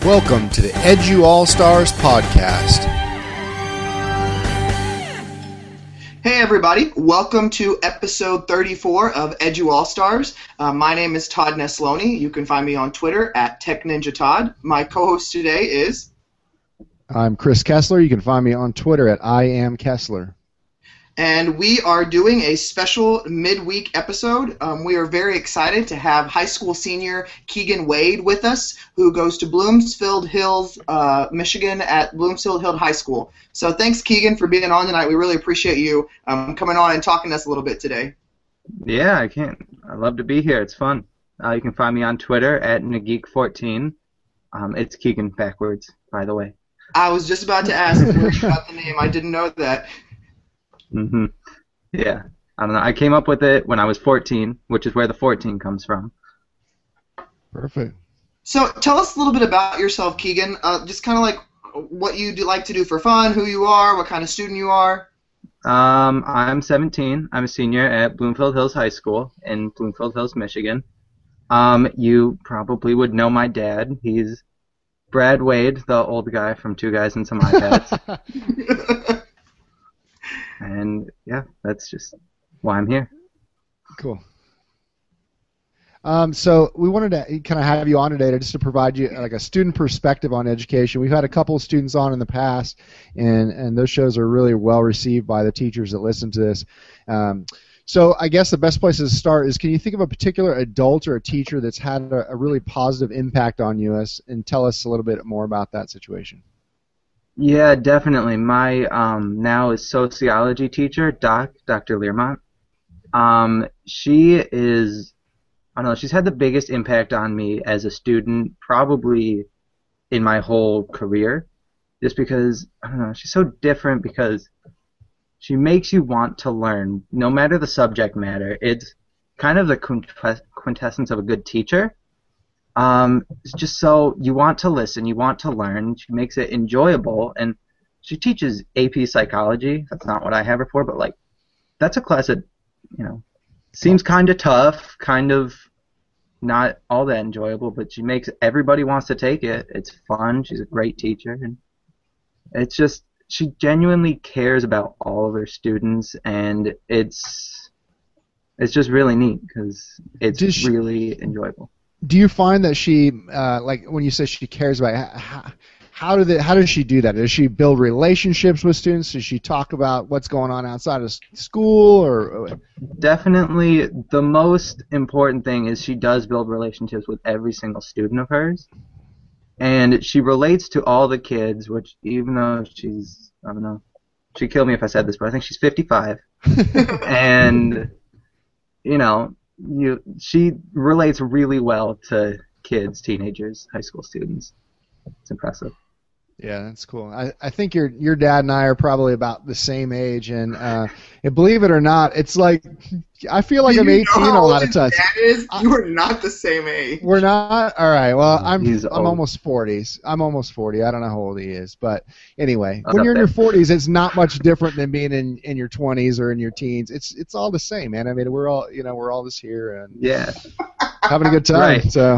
Welcome to the Edu All-Stars podcast. Hey everybody, welcome to episode 34 of Edu All-Stars. My name is Todd Nesloni. You can find me on Twitter at TechNinjaTodd. My co-host today is... I'm Chris Kessler. You can find me on Twitter at IamKessler. And we are doing a special midweek episode. We are very excited to have high school senior Keegan Wade with us, who goes to Bloomfield Hills, Michigan at Bloomfield Hills High School. So thanks, Keegan, for being on tonight. We really appreciate you coming on and talking to us a little bit today. Yeah, I can. I love to be here. It's fun. You can find me on Twitter at Nageek14. It's Keegan backwards, by the way. I was just about to ask where you got the name. I didn't know that. Mm-hmm. Yeah. I don't know. I came up with it when I was 14, which is where the 14 comes from. Perfect. So tell us a little bit about yourself, Keegan. Just kind of like what you like to do for fun, who you are, what kind of student you are. I'm 17. I'm a senior at Bloomfield Hills High School in Bloomfield Hills, Michigan. You probably would know my dad. He's Brad Wade, the old guy from Two Guys and Some iPads. And yeah, that's just why I'm here. Cool. So we wanted to kind of have you on today just to provide you like a student perspective on education. We've had a couple of students on in the past, and those shows are really well received by the teachers that listen to this. So I guess the best place to start is, can you think of a particular adult or a teacher that's had a really positive impact on you, and tell us a little bit more about that situation? Yeah, definitely. My now is sociology teacher, Dr. Learmont. She is, I don't know, she's had the biggest impact on me as a student probably in my whole career, just because, I don't know, she's so different because she makes you want to learn, no matter the subject matter. It's kind of the quintessence of a good teacher. It's just so you want to listen, you want to learn. She makes it enjoyable, and she teaches AP Psychology. That's not what I have her for, but like, that's a class that, seems kind of tough, kind of not all that enjoyable, but she makes everybody wants to take it. It's fun. She's a great teacher, and it's just, she genuinely cares about all of her students, and it's just really neat because it's really enjoyable. Do you find that she, like when you say she cares about it, how does she do that? Does she build relationships with students? Does she talk about what's going on outside of school? Or definitely the most important thing is she does build relationships with every single student of hers. And she relates to all the kids, which even though she's, I don't know, she'd kill me if I said this, but I think she's 55. And, she relates really well to kids, teenagers, high school students. It's impressive. Yeah, that's cool. I think your dad and I are probably about the same age, and believe it or not, it's like I feel like I'm 18 a lot of times. You are not the same age. We're not? All right. Well, I'm almost 40. I'm almost 40. I don't know how old he is, but anyway, when you're in your 40s, it's not much different than being in your 20s or in your teens. It's all the same, man. I mean, we're all just here and having a good time. Right. So.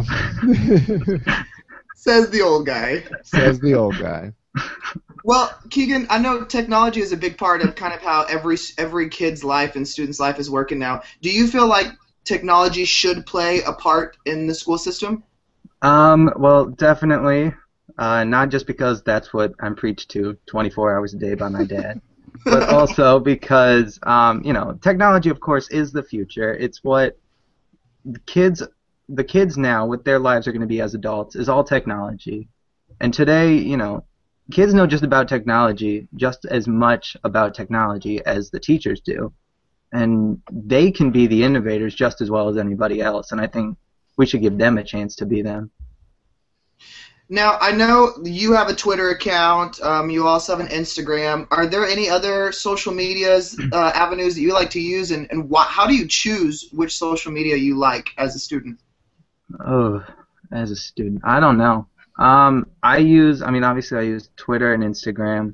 Says the old guy. Says the old guy. Well, Keegan, I know technology is a big part of kind of how every kid's life and student's life is working now. Do you feel like technology should play a part in the school system? Well, definitely. Not just because that's what I'm preached to 24 hours a day by my dad, but also because, technology, of course, is the future. It's what the kids now, what their lives are going to be as adults, is all technology. And today, kids know just about technology, just as much about technology as the teachers do. And they can be the innovators just as well as anybody else. And I think we should give them a chance to be them. Now, I know you have a Twitter account. You also have an Instagram. Are there any other social medias, avenues that you like to use? And how do you choose which social media you like as a student? Oh, as a student, I don't know. Obviously I use Twitter and Instagram.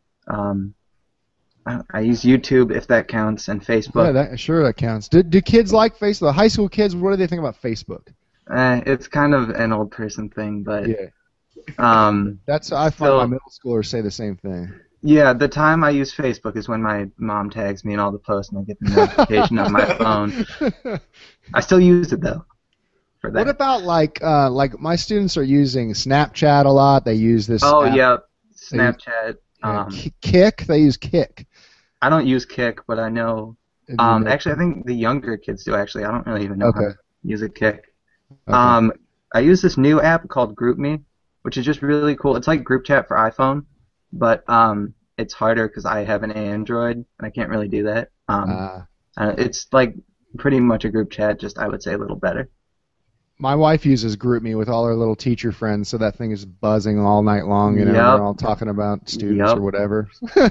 I use YouTube, if that counts, and Facebook. Yeah, that counts. Do kids like Facebook? The high school kids, what do they think about Facebook? It's kind of an old person thing, but yeah. I find So my middle schoolers say the same thing. yeah, the time I use Facebook is when my mom tags me in all the posts and I get the notification on my phone. I still use it though for What that. about like my students are using Snapchat a lot. They use this Oh app. yeah, They use, Snapchat. yeah, Kick. They use Kick. I don't use Kick, but I know. Do you know- Actually, I think the younger kids do. Actually, I don't really even know how Okay. to use a Kick. Okay. I use this new app called GroupMe, which is just really cool. It's like group chat for iPhone, but it's harder because I have an Android and I can't really do that. It's like pretty much a group chat, just I would say a little better. My wife uses GroupMe with all her little teacher friends, so that thing is buzzing all night long. You know, Yep. they're all talking about students Yep. or whatever.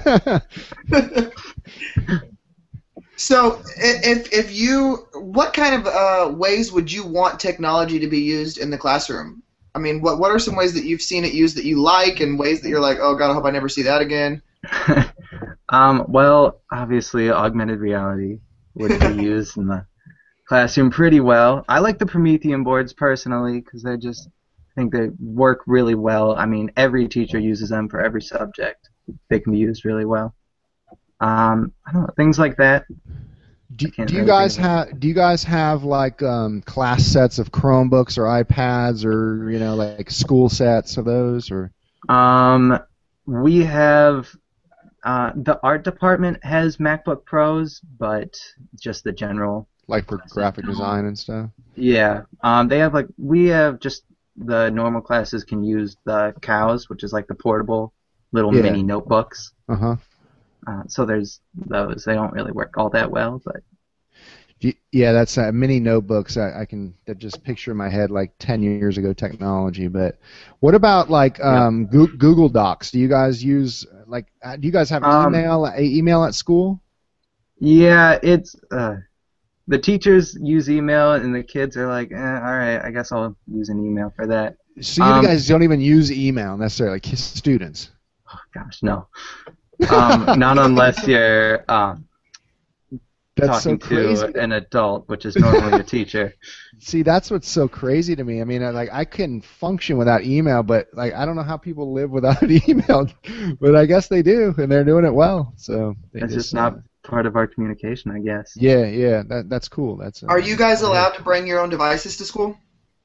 So, if you, what kind of ways would you want technology to be used in the classroom? I mean, what are some ways that you've seen it used that you like, and ways that you're like, oh God, I hope I never see that again? Well, obviously, augmented reality would be used in the classroom pretty well. I like the Promethean boards personally because I think they work really well. I mean, every teacher uses them for every subject. They can be used really well. I don't know, things like that. Do can't you really guys think of have like class sets of Chromebooks or iPads or like school sets of those or? We have the art department has MacBook Pros, but just the general. Like for graphic design and stuff? Yeah. We have just the normal classes can use the cows, which is like the portable little mini notebooks. Uh-huh. So there's those. They don't really work all that well, but yeah, that's mini notebooks. I can just picture in my head like 10 years ago technology. But what about like Google Docs? Do you guys use do you guys have email at school? yeah, it's the teachers use email and the kids are like, all right, I guess I'll use an email for that. So you guys don't even use email necessarily, like students? Oh gosh, no. Not unless you're That's so talking crazy. to an adult, which is normally a teacher. See, that's what's so crazy to me. I mean, I couldn't function without email, but I don't know how people live without email, but I guess they do, and they're doing it well. So It's just not part of our communication, I guess. Yeah, that's cool. Are you guys allowed to bring your own devices to school?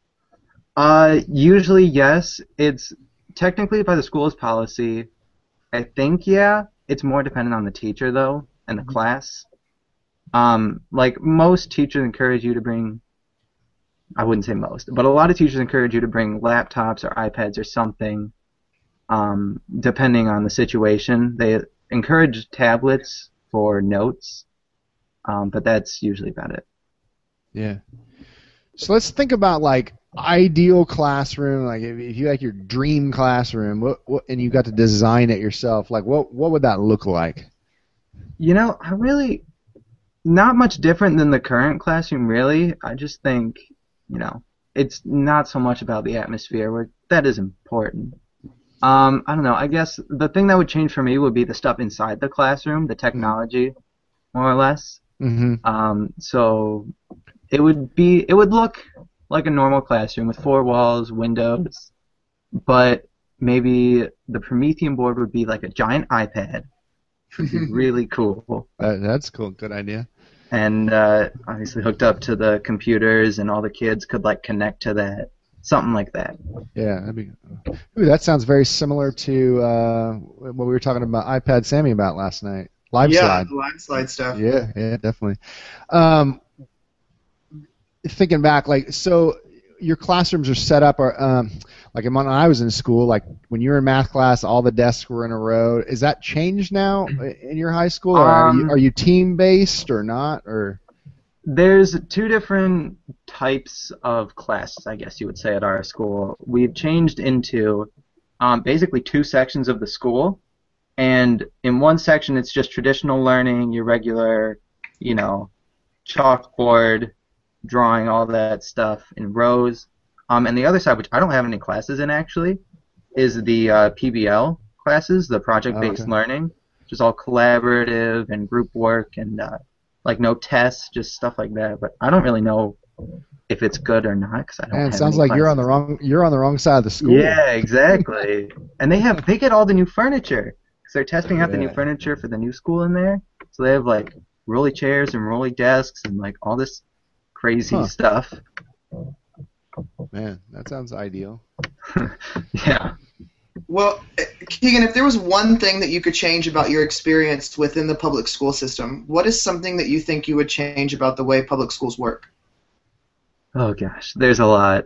Usually yes. It's technically by the school's policy. I think yeah. It's more dependent on the teacher though, and the class. Like most teachers encourage you to bring, I wouldn't say most, but a lot of teachers encourage you to bring laptops or iPads or something, depending on the situation. They encourage tablets for notes, but that's usually about it. Yeah. So let's think about like ideal classroom. Like if you like your dream classroom, what and you got to design it yourself. Like what would that look like? I really not much different than the current classroom. Really, I just think it's not so much about the atmosphere, where that is important. I don't know. I guess the thing that would change for me would be the stuff inside the classroom, the technology, more or less. Mm-hmm. So it would look like a normal classroom with 4 walls, windows, but maybe the Promethean board would be like a giant iPad. Which would be really cool. That's cool. Good idea. And obviously hooked up to the computers, and all the kids could connect to that. Something like that. Yeah, that sounds very similar to what we were talking about iPad Sammy about last night. Live slide. Yeah, live slide stuff. Yeah, definitely. Thinking back, so your classrooms are set up, like when I was in school, like when you were in math class, all the desks were in a row. Is that changed now in your high school, or are you team based or not, or? There's 2 different types of classes, I guess you would say, at our school. We've changed into basically 2 sections of the school, and in one section it's just traditional learning, your regular, chalkboard, drawing, all that stuff in rows. And the other side, which I don't have any classes in actually, is the PBL classes, the project-based learning, which is all collaborative and group work and no tests, just stuff like that. But I don't really know if it's good or not because I don't. Man, have it sounds any like you're on the wrong side of the school. Yeah, exactly. And they get all the new furniture because they're testing out the new furniture for the new school in there. So they have like rolly chairs and rolly desks and like all this crazy stuff. Man, that sounds ideal. Yeah. Well, Keegan, if there was one thing that you could change about your experience within the public school system, what is something that you think you would change about the way public schools work? Oh gosh, there's a lot.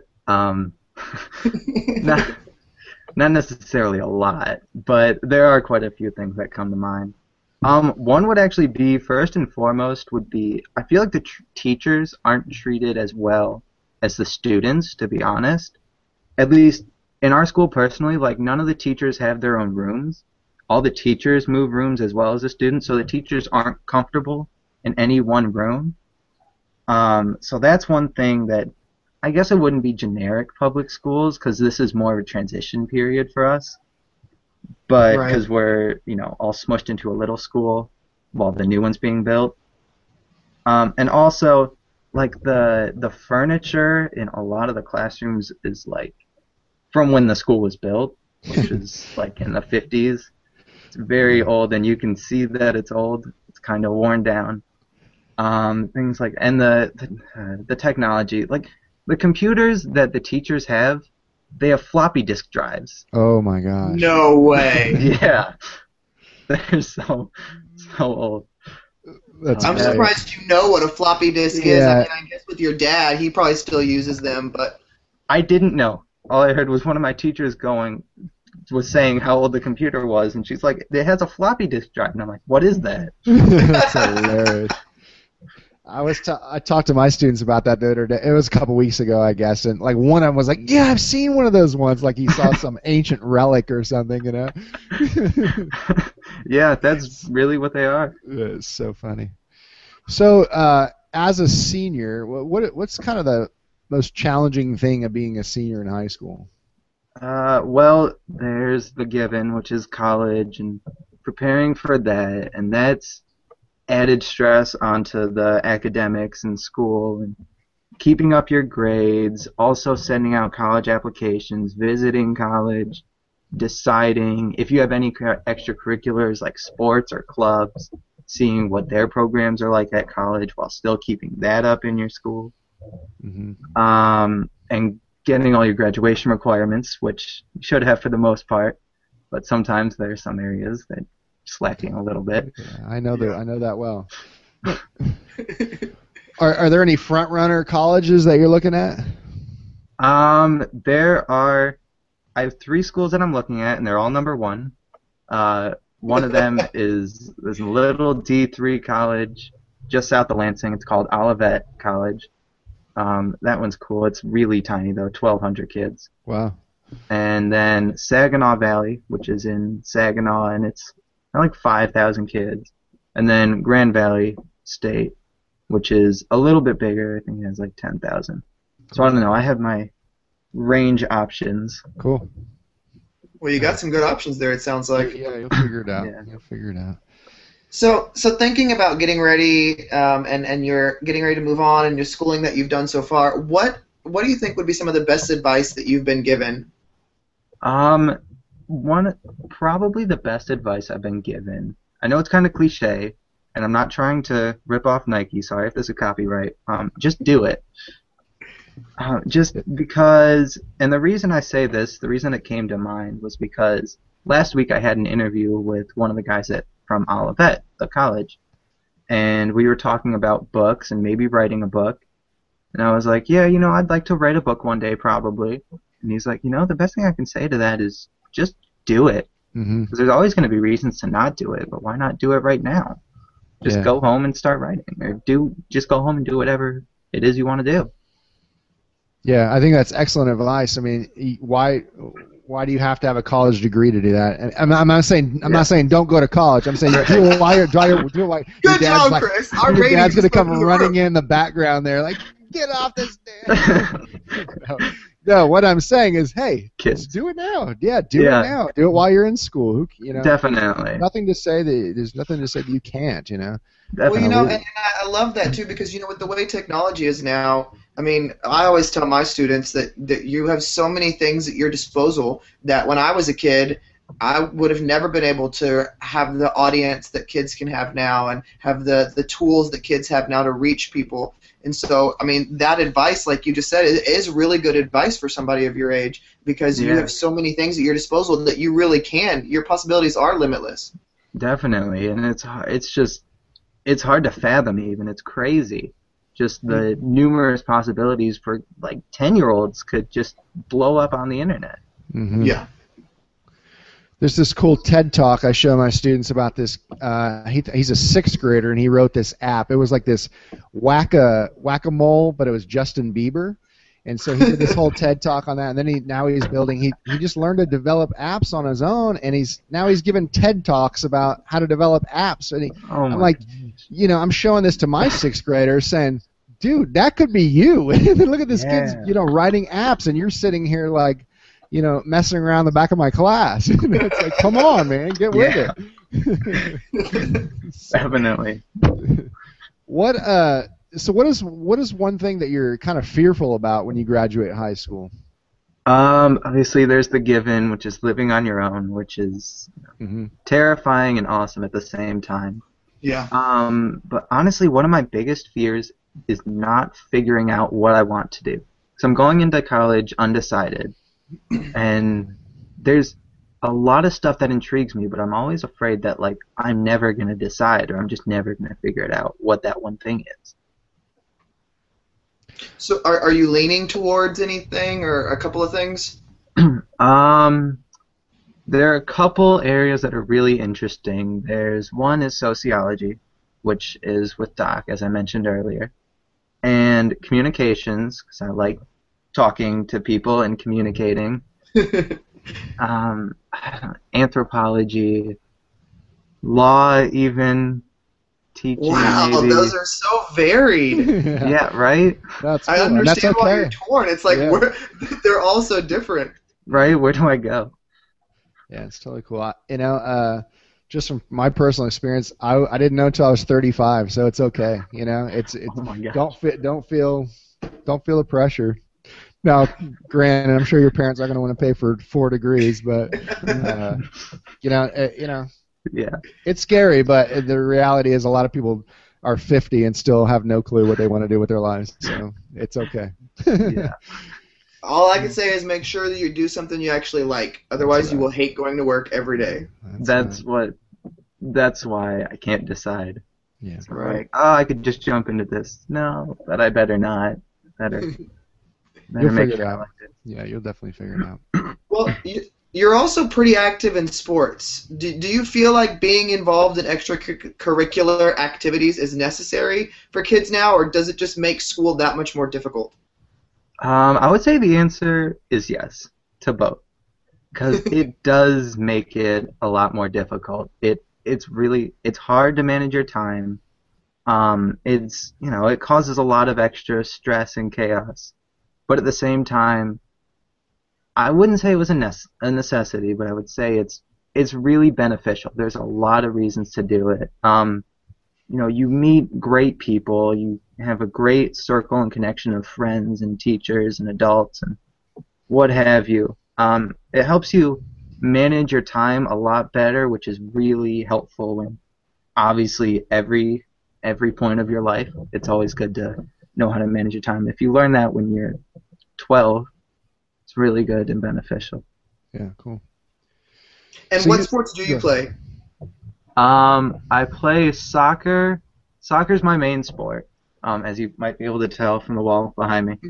Not necessarily a lot, but there are quite a few things that come to mind. One would actually be, first and foremost, would be, I feel like the teachers aren't treated as well as the students, to be honest. At least in our school personally, like none of the teachers have their own rooms. All the teachers move rooms as well as the students, so the teachers aren't comfortable in any one room. So that's one thing that I guess it wouldn't be generic public schools because this is more of a transition period for us. But because we're, all smushed into a little school while the new one's being built. And also, like the furniture in a lot of the classrooms is like from when the school was built, which is like in the 50s. It's very old, and you can see that it's old. It's kind of worn down. Things like, and the technology, like the computers that the teachers have, they have floppy disk drives. Oh my gosh. No way. Yeah. They're so old. I'm surprised you know what a floppy disk is. I mean, I guess with your dad, he probably still uses them, but I didn't know. All I heard was one of my teachers was saying how old the computer was, and she's like, it has a floppy disk drive, and I'm like, what is that? That's hilarious. I talked to my students about that the other day. It was a couple weeks ago, I guess, and like one of them was like, "Yeah, I've seen one of those ones." Like he saw some ancient relic or something, Yeah, that's really what they are. It's so funny. So, as a senior, what's kind of the most challenging thing of being a senior in high school? Well, there's the given, which is college, and preparing for that, and that's added stress onto the academics in school and keeping up your grades, also sending out college applications, visiting college, deciding if you have any extracurriculars like sports or clubs, seeing what their programs are like at college while still keeping that up in your school. Mm-hmm. And getting all your graduation requirements, which you should have for the most part, but sometimes there are some areas that slacking a little bit. Yeah, I know that well. Are there any front runner colleges that you're looking at? There are. I have 3 schools that I'm looking at, and they're all number 1. One of them is this little D3 college just south of Lansing. It's called Olivet College. That one's cool. It's really tiny though, 1,200 kids. Wow. And then Saginaw Valley, which is in Saginaw, and it's like 5,000 kids. And then Grand Valley State, which is a little bit bigger. I think it has like 10,000. So I don't know. I have my range options. Cool. Well, you got some good options there, it sounds like. Yeah, you'll figure it out. You'll figure it out. So thinking about getting ready, and you're getting ready to move on, and your schooling that you've done so far, what do you think would be some of the best advice that you've been given? Probably the best advice I've been given. I know it's kind of cliche, and I'm not trying to rip off Nike. Sorry if this is copyright. Just do it. Just because, and the reason I say this, the reason it came to mind was because last week I had an interview with one of the guys from Olivet, the college, and we were talking about books and maybe writing a book. And I was like, yeah, I'd like to write a book one day probably. And he's like, the best thing I can say to that is just do it. Mm-hmm. Because there's always going to be reasons to not do it, but why not do it right now? Just go home and start writing, or just go home and do whatever it is you want to do. Yeah, I think that's excellent advice. I mean, why do you have to have a college degree to do that? And I'm not saying don't go to college. I'm saying do it while Good job, Chris. Our your dad's going to come running in the background there, like, get off this damn. No, what I'm saying is, hey, kids, do it now. Yeah, do it now. Do it while you're in school. Definitely. There's nothing to say that you can't. Definitely. Well, and I love that too, because with the way technology is now, I mean, I always tell my students that you have so many things at your disposal that when I was a kid, I would have never been able to have the audience that kids can have now and have the tools that kids have now to reach people. And so, I mean, that advice, like you just said, is really good advice for somebody of your age because you have so many things at your disposal that you really can. Your possibilities are limitless. Definitely, and it's hard to fathom even. It's crazy. Just the numerous possibilities for like 10-year-olds could just blow up on the internet. Mm-hmm. Yeah. There's this cool TED Talk I show my students about this. He's a sixth grader, and he wrote this app. It was like this whack-a-mole, but it was Justin Bieber. And so he did this whole TED Talk on that, and then now he's building. He just learned to develop apps on his own, and he's giving TED Talks about how to develop apps. And I'm like, I'm showing this to my sixth graders, saying, dude, that could be you. Look at this kid's, writing apps, and you're sitting here like, messing around the back of my class. It's like, come on, man, get with it. Definitely. So what is one thing that you're kind of fearful about when you graduate high school? Obviously there's the given, which is living on your own, which is terrifying and awesome at the same time. Yeah. But honestly, one of my biggest fears is not figuring out what I want to do. So I'm going into college undecided, and there's a lot of stuff that intrigues me, but I'm always afraid that like I'm never going to decide, or I'm just never going to figure it out what that one thing is. So are you leaning towards anything or a couple of things? There are a couple areas that are really interesting. One is sociology, which is with Doc, as I mentioned earlier, and communications, because I like talking to people and communicating. Anthropology, law, even teaching. Wow, maybe. Those are so varied. Yeah, right? That's cool. I understand why okay. you're torn. It's like they're all so different. Right? Where do I go? Yeah, it's totally cool. Just from my personal experience, I didn't know until I was 35, so it's okay. It's Oh my gosh. don't feel the pressure. Now, granted, I'm sure your parents are going to want to pay for 4 degrees, but Yeah. it's scary. But the reality is, a lot of people are 50 and still have no clue what they want to do with their lives. So it's okay. Yeah. All I can say is make sure that you do something you actually like. Otherwise, you will hate going to work every day. That's why I can't decide. Yeah. So right. I could just jump into this. No, but I better not. Better You'll make figure it sure I out. like it. Yeah, you'll definitely figure it out. Well, you're also pretty active in sports. Do you feel like being involved in extracurricular activities is necessary for kids now, or does it just make school that much more difficult? I would say the answer is yes to both, because it does make it a lot more difficult. It's hard to manage your time. It causes a lot of extra stress and chaos, but at the same time, I wouldn't say it was a necessity, but I would say it's really beneficial. There's a lot of reasons to do it. You meet great people. You have a great circle and connection of friends and teachers and adults and what have you. It helps you manage your time a lot better, which is really helpful in obviously every point of your life. It's always good to know how to manage your time. If you learn that when you're 12, it's really good and beneficial. Yeah, cool. And So what you- sports do you yeah. play? I play soccer. Soccer's my main sport, as you might be able to tell from the wall behind me.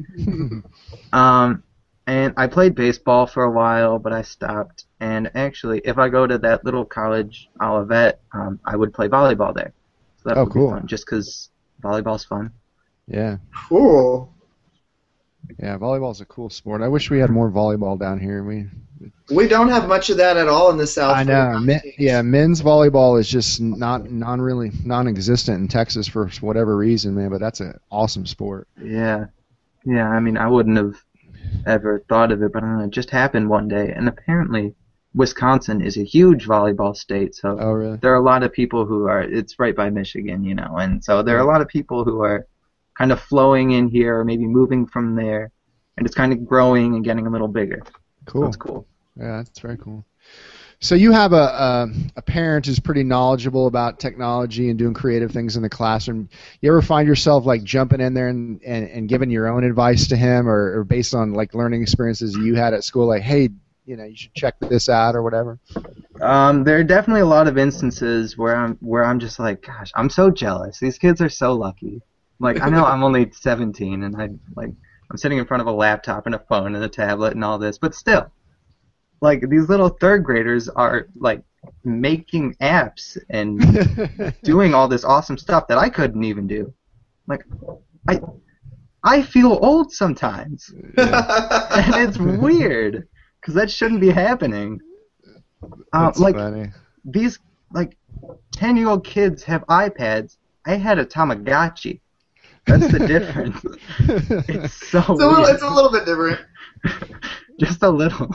And I played baseball for a while, but I stopped. And actually, if I go to that little college, Olivet, I would play volleyball there. So that would cool. be fun, just because volleyball's fun. Yeah. Cool. Yeah, volleyball's a cool sport. I wish we had more volleyball down here. We don't have much of that at all in the South. I know. Men's volleyball is just really non-existent in Texas for whatever reason, man. But that's an awesome sport. Yeah. I mean, I wouldn't have ever thought of it, but I don't know, it just happened one day. And apparently, Wisconsin is a huge volleyball state, so Oh, really? there are a lot of people who are. It's right by Michigan, and so there are a lot of people who are kind of flowing in here, or maybe moving from there, and it's kind of growing and getting a little bigger. Cool. So it's cool. Yeah, that's very cool. So you have a parent who's pretty knowledgeable about technology and doing creative things in the classroom. You ever find yourself like jumping in there and giving your own advice to him, or based on like learning experiences you had at school, like, hey, you should check this out or whatever? There are definitely a lot of instances where I'm just like, gosh, I'm so jealous. These kids are so lucky. Like, I know I'm only 17 and I'm sitting in front of a laptop and a phone and a tablet and all this, but still, like, these little third graders are like making apps and doing all this awesome stuff that I couldn't even do. Like, I feel old sometimes, and it's weird because that shouldn't be happening. That's funny. These 10-year-old kids have iPads. I had a Tamagotchi. That's the difference. It's so weird. It's a little bit different. Just a little.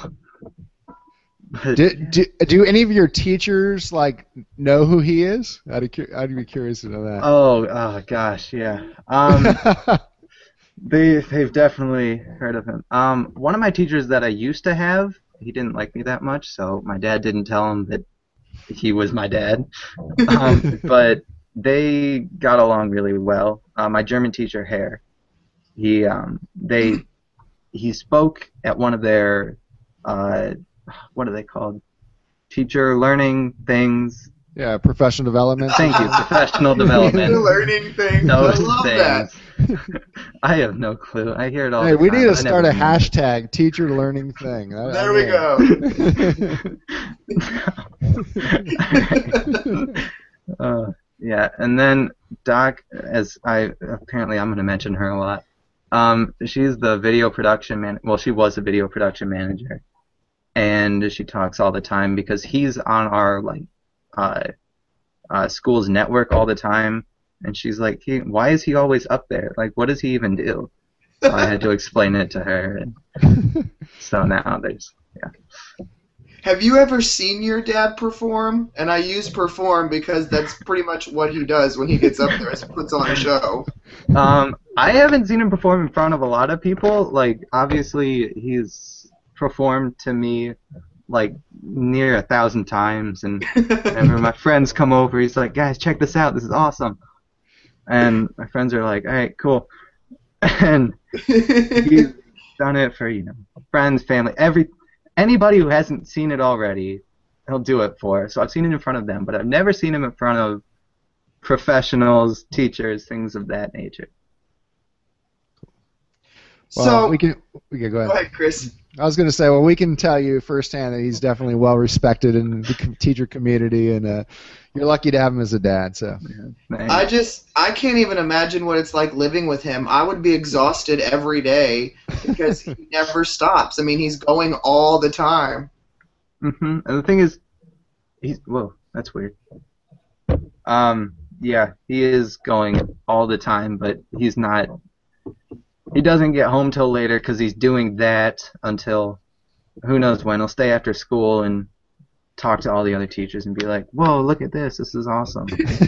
Do any of your teachers know who he is? I'd be curious to know that. Oh gosh, yeah. They've definitely heard of him. One of my teachers that I used to have, he didn't like me that much, so my dad didn't tell him that he was my dad. But they got along really well. My German teacher, Herr, he spoke at one of their what are they called? Teacher learning things. Yeah, professional development. Thank you, professional development. Learning things. Those I love things. that. I have no clue. I hear it all Hey, the time. we need to but I start never a do. hashtag teacher learning thing. There we go. Yeah, and then Doc, I'm going to mention her a lot. She's the video production she was a video production manager, and she talks all the time because he's on our school's network all the time, and she's like, why is he always up there? Like, what does he even do? So I had to explain it to her, and so now Have you ever seen your dad perform? And I use perform because that's pretty much what he does when he gets up there, is puts on a show. I haven't seen him perform in front of a lot of people. Like, obviously, he's performed to me near 1,000 times, and whenever my friends come over, he's like, guys, check this out, this is awesome. And my friends are like, all right, cool. And he's done it for, friends, family, anybody who hasn't seen it already, he'll do it for. So I've seen it in front of them, but I've never seen him in front of professionals, teachers, things of that nature. Well, So we can go ahead. go ahead, Chris. I was going to say, well, we can tell you firsthand that he's definitely well respected in the teacher community, and you're lucky to have him as a dad. So, I can't even imagine what it's like living with him. I would be exhausted every day because he never stops. I mean, he's going all the time. And the thing is, that's weird. Yeah, he is going all the time, but he's not. He doesn't get home till later because he's doing that until who knows when. He'll stay after school and talk to all the other teachers and be like, "Whoa, look at this! This is awesome."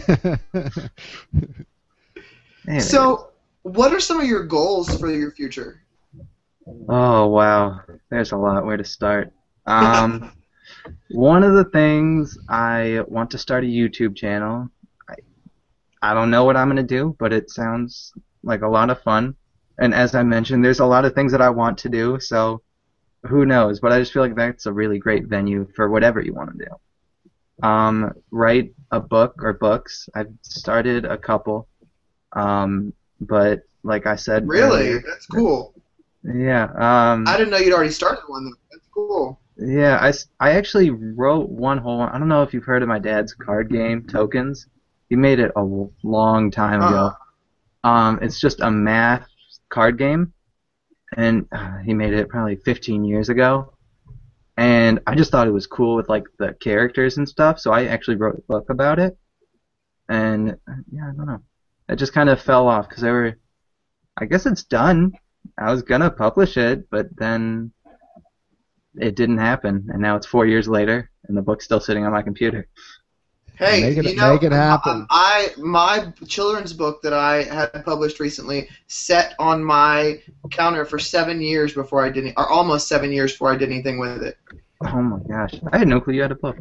So, what are some of your goals for your future? Oh wow, there's a lot. Where to start? One of the things, I want to start a YouTube channel. I don't know what I'm gonna do, but it sounds like a lot of fun. And as I mentioned, there's a lot of things that I want to do, so who knows? But I just feel like that's a really great venue for whatever you want to do. Write a book or books. I've started a couple, but like I said, Really? That's cool. Yeah. I didn't know you'd already started one, though. That's cool. Yeah, I actually wrote one whole one. I don't know if you've heard of my dad's card game, Tokens. He made it a long time ago. It's just a math card game, and he made it probably 15 years ago. And I just thought it was cool with the characters and stuff, so I actually wrote a book about it. And yeah, I don't know. It just kind of fell off because I guess it's done. I was gonna publish it, but then it didn't happen, and now it's 4 years later, and the book's still sitting on my computer. Hey, make it happen. My children's book that I had published recently sat on my counter for 7 years before I did, or almost 7 years before I did anything with it. Oh my gosh, I had no clue you had a book.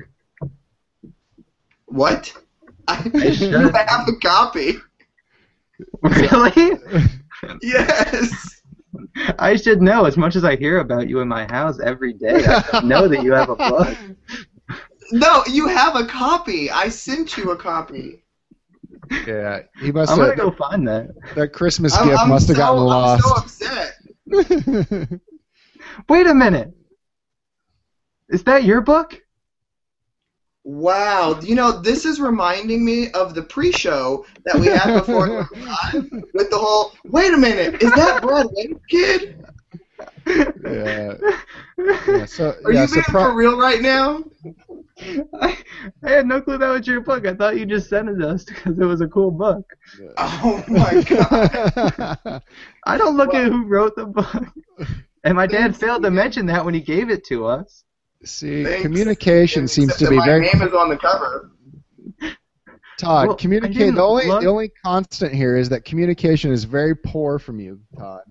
What? should. I have a copy. Really? Yes. I should know. As much as I hear about you in my house every day, I should know that you have a book. No, you have a copy. I sent you a copy. Yeah, he must I'm have. gonna go find that. That Christmas gift must have gotten lost. I'm so upset. Wait a minute. Is that your book? Wow, you know, this is reminding me of the pre-show that we had before we were live with the whole, wait a minute, is that Brad Wade's kid? Yeah. So, Are you being for real right now? I had no clue that was your book. I thought you just sent it to us because it was a cool book. Oh my god. I don't look at who wrote the book. And my dad failed to mention that when he gave it to us. See, communication seems to be my very. My name is on the cover. Todd, well, communicate. The only constant here is that communication is very poor from you, Todd.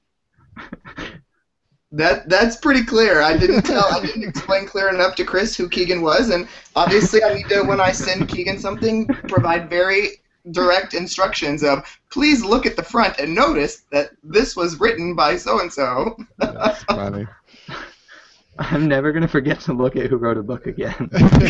That's pretty clear. I didn't explain clear enough to Chris who Keegan was, and obviously I need to, when I send Keegan something, provide very direct instructions of, please look at the front and notice that this was written by so-and-so. That's funny. I'm never going to forget to look at who wrote a book again.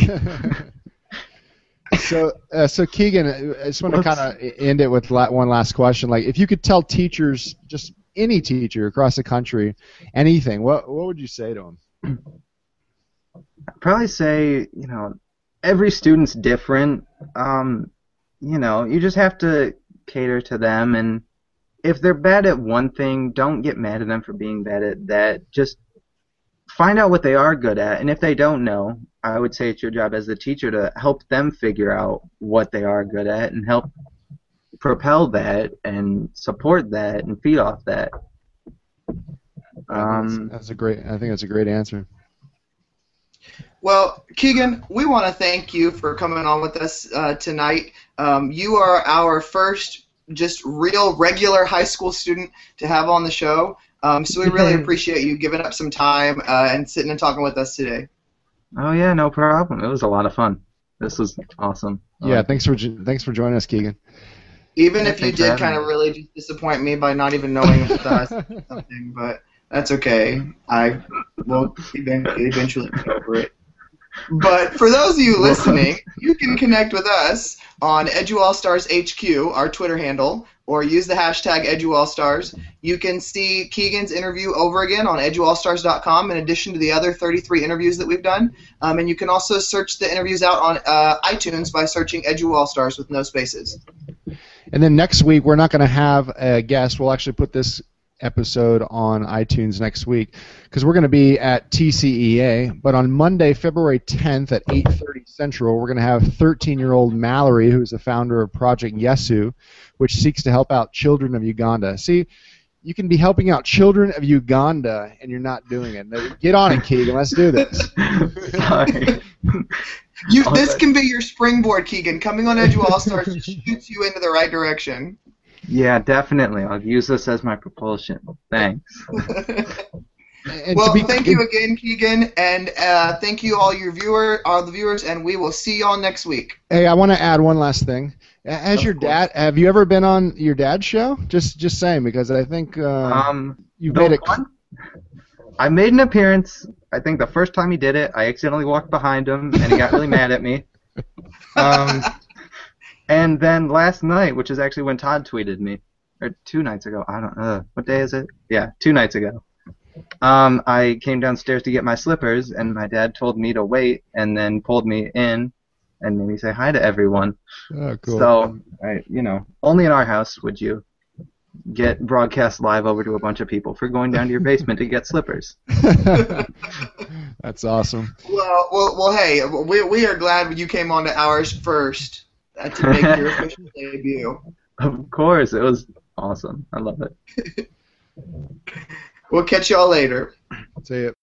So Keegan, I just want to kind of end it with one last question. Like, if you could tell teachers, just any teacher across the country, anything, what would you say to them? I'd probably say, every student's different. You just have to cater to them, and if they're bad at one thing, don't get mad at them for being bad at that. Just find out what they are good at, and if they don't know, I would say it's your job as the teacher to help them figure out what they are good at and help propel that and support that and feed off that. I think that's a great answer. Well, Keegan, we want to thank you for coming on with us tonight. You are our first just real regular high school student to have on the show. So we really appreciate you giving up some time and sitting and talking with us today. Oh yeah, no problem. It was a lot of fun. This was awesome. Yeah, thanks for joining us, Keegan. Even if you did kind of really just disappoint me by not even knowing something, but that's okay. I will eventually get over it. But for those of you listening, you can connect with us on EduAllStars HQ, our Twitter handle, or use the hashtag EduAllStars. You can see Keegan's interview over again on EduAllStars.com in addition to the other 33 interviews that we've done. And you can also search the interviews out on iTunes by searching EduAllStars with no spaces. And then next week, we're not going to have a guest. We'll actually put this episode on iTunes next week because we're going to be at TCEA. But on Monday, February 10th at 8:30 Central, we're going to have 13-year-old Mallory, who's the founder of Project Yesu, which seeks to help out children of Uganda. See, you can be helping out children of Uganda, and you're not doing it. Get on it, Keegan. Let's do this. Sorry. This can be your springboard, Keegan. Coming on EduAllStars just shoots you into the right direction. Yeah, definitely. I'll use this as my propulsion. Thanks. Well, thank you again, Keegan, and thank you all the viewers, and we will see you all next week. Hey, I want to add one last thing. Have you ever been on your dad's show? Just saying, because I think you've made it. I made an appearance. I think the first time he did it, I accidentally walked behind him, and he got really mad at me. And then last night, which is actually when Todd tweeted me, or 2 nights ago, I don't know, what day is it? Yeah, 2 nights ago. I came downstairs to get my slippers, and my dad told me to wait, and then pulled me in, and made me say hi to everyone. Oh, cool. So, only in our house would you get broadcast live over to a bunch of people for going down to your basement to get slippers. That's awesome. Well, hey, we are glad you came on to ours first to make your official debut. Of course, it was awesome. I love it. We'll catch y'all later. See ya.